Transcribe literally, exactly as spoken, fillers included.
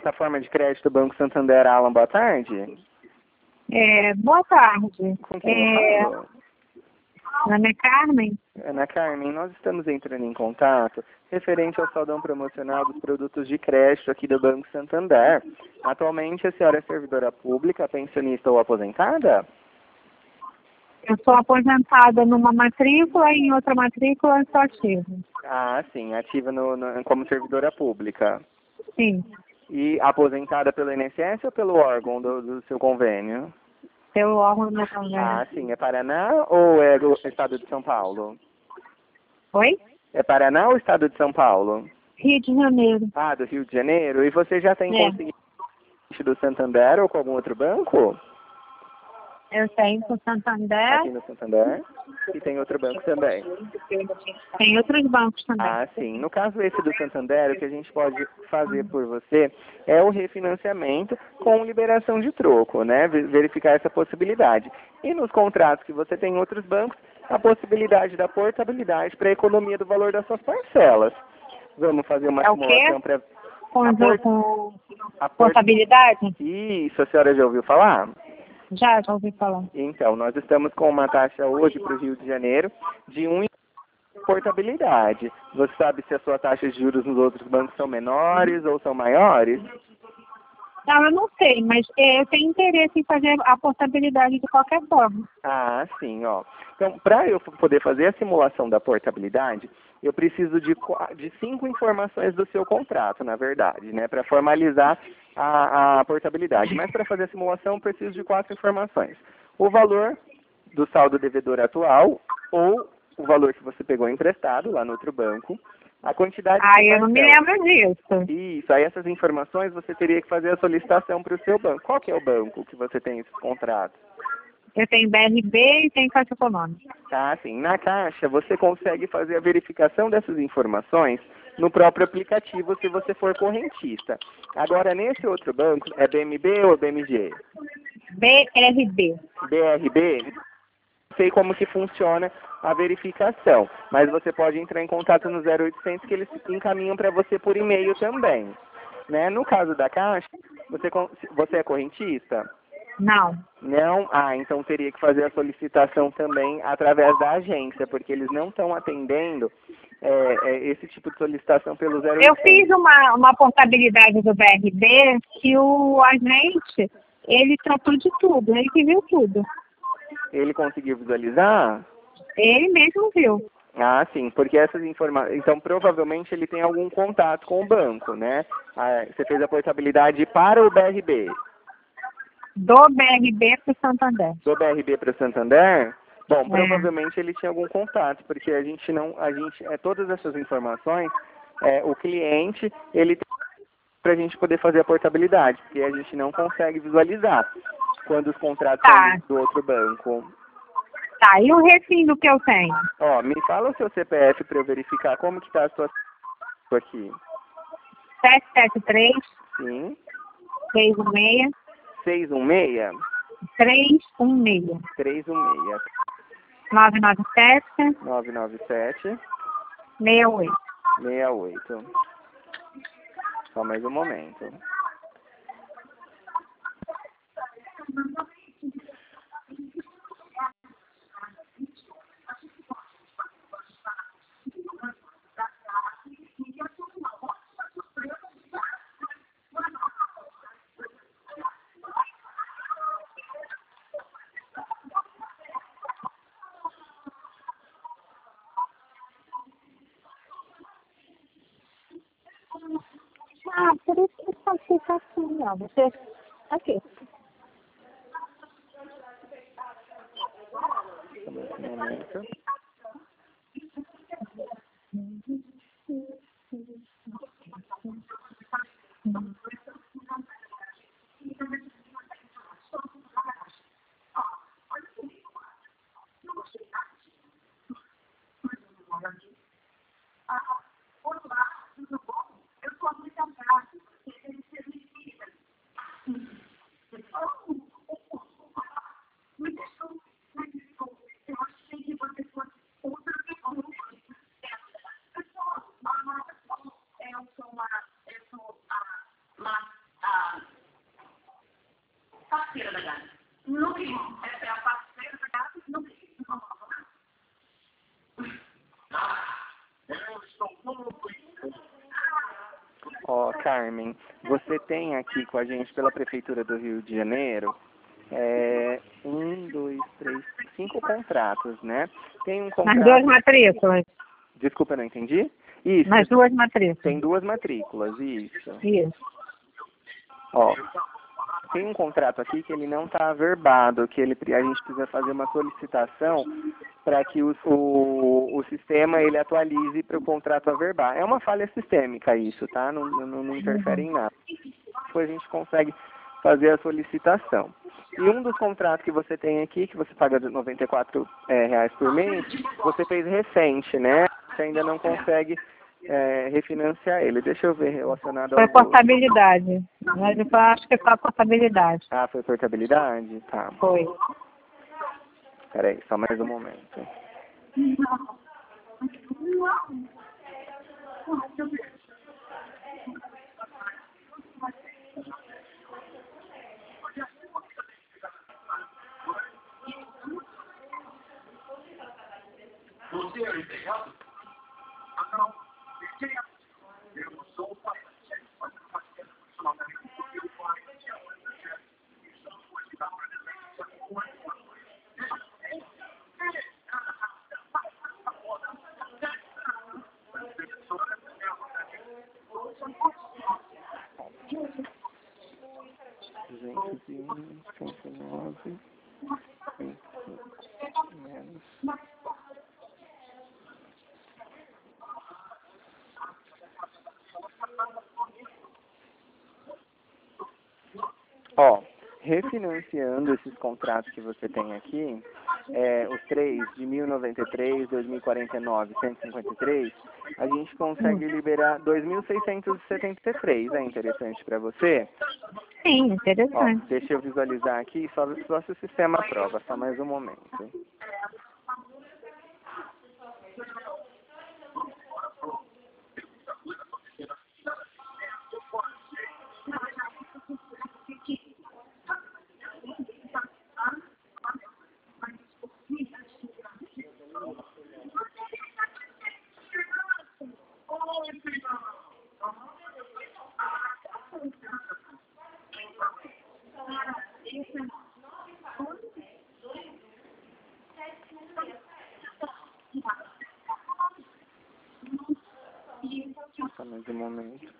plataforma de crédito Banco Santander. Alan, boa tarde. É, boa tarde. Com quem É, eu falo? Ana é Carmen? Ana Carmen, nós estamos entrando em contato referente ao saldão promocional dos produtos de crédito aqui do Banco Santander. Atualmente a senhora é servidora pública, pensionista ou aposentada? Eu sou aposentada numa matrícula e em outra matrícula eu sou ativa. Ah, sim, ativa no, no- como servidora pública. Sim, E aposentada pelo I N S S ou pelo órgão do, do seu convênio? pelo órgão do meu convênio. Ah, sim, é Paraná ou é do estado de São Paulo? Oi? É Paraná ou estado de São Paulo? Rio de Janeiro. Ah, do Rio de Janeiro. E você já tem É. conseguido do Santander ou com algum outro banco? Eu tenho com o Santander, Aqui no Santander. E tem outro banco também. tem outros bancos também. Ah, sim. No caso esse do Santander, o que a gente pode fazer por você é o refinanciamento com liberação de troco, né? Ve- Verificar essa possibilidade. E nos contratos que você tem em outros bancos, a possibilidade da portabilidade para a economia do valor das suas parcelas. Vamos fazer uma É o quê? simulação para Com, a por- com a por- portabilidade? Isso, a senhora já ouviu falar? Já, já ouvi falar. Então, nós estamos com uma taxa hoje para o Rio de Janeiro de um portabilidade. Você sabe se a sua taxa de juros nos outros bancos são menores ou são maiores? Não, eu não sei, mas é, eu tenho interesse em fazer a portabilidade de qualquer forma. Ah, sim, ó. Então, para eu poder fazer a simulação da portabilidade, eu preciso de, qua- de cinco informações do seu contrato, na verdade, né? Para formalizar a, a portabilidade. Mas para fazer a simulação, eu preciso de quatro informações. O valor do saldo devedor atual ou o valor que você pegou emprestado lá no outro banco, a quantidade Ah, de eu não me parcelas. lembro disso. Isso, aí essas informações você teria que fazer a solicitação para o seu banco. Qual que é o banco que você tem esses contratos? Eu tenho B R B e tenho Caixa Econômica. Tá, assim, na Caixa você consegue fazer a verificação dessas informações no próprio aplicativo se você for correntista. Agora, nesse outro banco, é B M B ou B M G? B R B. B R B? Não sei como que funciona a verificação, mas você pode entrar em contato no zero oitocentos que eles encaminham para você por e-mail também. Né? No caso da Caixa, você, con- você é correntista? Não. Não? Ah, então teria que fazer a solicitação também através da agência, porque eles não estão atendendo é, é, esse tipo de solicitação pelo zero Eu oitocentos. fiz uma, uma portabilidade do B R B que o agente, ele tratou de tudo, ele que viu tudo. Ele conseguiu visualizar? Ele mesmo viu. Ah, sim, porque essas informações... Então, provavelmente ele tem algum contato com o banco, né? Ah, você fez a portabilidade para o B R B. Do B R B para o Santander. Do B R B para o Santander? Bom, É. provavelmente ele tinha algum contato, porque a gente não... A gente, é, todas essas informações, é, o cliente, ele tem para a gente poder fazer a portabilidade, porque a gente não consegue visualizar quando os contratos Tá. são do outro banco. Tá, e o refino que eu tenho? Ó, me fala o seu C P F para eu verificar como que está a sua aqui. sete sete três, Sim. três um seis, seis um seis, três um seis, três um seis, nove nove sete, nove nove sete, seis oito. seis oito. Só mais um momento. Ah, por isso que só fica assim, ó. Você... Aqui. Só mais um momento. Carmen, você tem aqui com a gente pela Prefeitura do Rio de Janeiro é, um, dois, três, cinco contratos, né? Tem um contrato... Nas duas matrículas. Desculpa, eu não entendi? Isso. Nas duas matrículas. Tem duas matrículas, isso. Isso. Ó, tem um contrato aqui que ele não está averbado, que ele, a gente precisa fazer uma solicitação para que o, o, o sistema ele atualize para o contrato averbar. É uma falha sistêmica isso, tá? Não, não, não interfere em nada. Depois a gente consegue fazer a solicitação. E um dos contratos que você tem aqui, que você paga noventa e quatro é, reais por mês, você fez recente, né? Você ainda não consegue é, refinanciar ele. Deixa eu ver relacionado Foi ao... portabilidade. Mas eu acho que foi a portabilidade. Ah, foi portabilidade? Tá. Foi. Peraí, só mais um momento. duzentos e um, cento e nove, menos. Ó, refinanciando esses contratos que você tem aqui, é, os três, de mil e noventa e três, dois mil e quarenta e nove, cento e cinquenta e três, a gente consegue liberar dois mil seiscentos e setenta e três. É interessante para você? Sim, Ó, interessante. deixa eu visualizar aqui, só, só se o sistema aprova, só mais um momento. Só mais um momento.